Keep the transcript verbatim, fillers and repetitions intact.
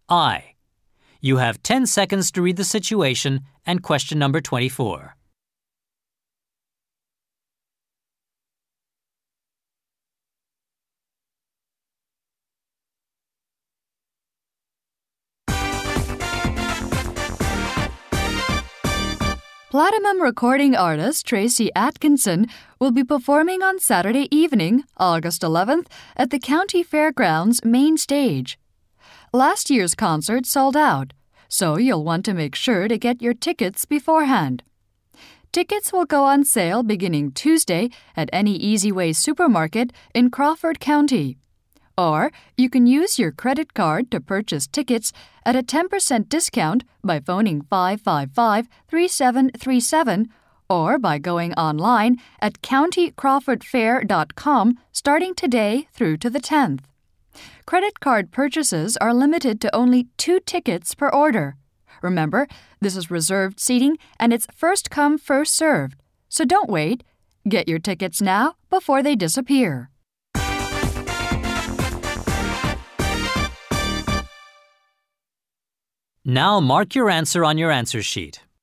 I. You have ten seconds to read the situation and question number twenty-four. Platinum recording artist Tracy Atkinson will be performing on Saturday evening, August eleventh, at the County Fairgrounds main stage. Last year's concert sold out, so you'll want to make sure to get your tickets beforehand. Tickets will go on sale beginning Tuesday at any Easy Way supermarket in Crawford County. Or you can use your credit card to purchase tickets at a ten percent discount by phoning five five five, three seven three seven or by going online at county crawford fair dot com starting today through to the tenth. Credit card purchases are limited to only two tickets per order. Remember, this is reserved seating and it's first come, first served. So don't wait. Get your tickets now before they disappear. Now mark your answer on your answer sheet.